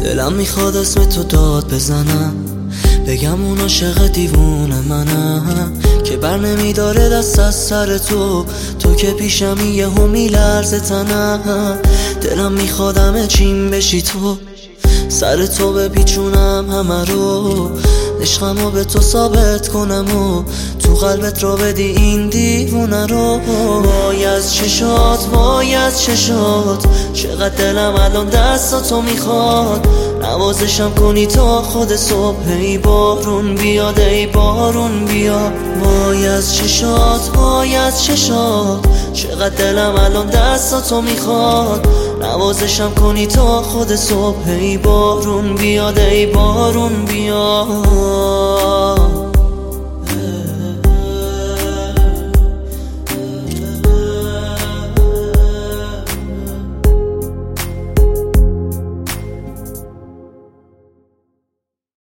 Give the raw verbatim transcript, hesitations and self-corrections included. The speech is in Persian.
دلم میخواد اسم تو داد بزنم، بگم اون عاشق دیوونه منم که بر نمیداره دست از سر تو. تو که پیشمی یهو میلرزه تنم. دلم میخواد همه چیم بشی تو، سر تو بپیچونم همه رو، عشقمو به تو ثابت کنم و تو قلبت رو بدی این دیوونه رو. وای از چشات، وای از چشات، چقدر دلم الان دستاتو میخواد. نوازشم کنی تا خود صبح، ای بارون بیاد ای بارون بیا. وای از چشات، وای از چشات، چقدر دلم الان دستاتو میخواد. نوازشم کنی تا خود صبح، ای بارون بیاد ای بارون بیا.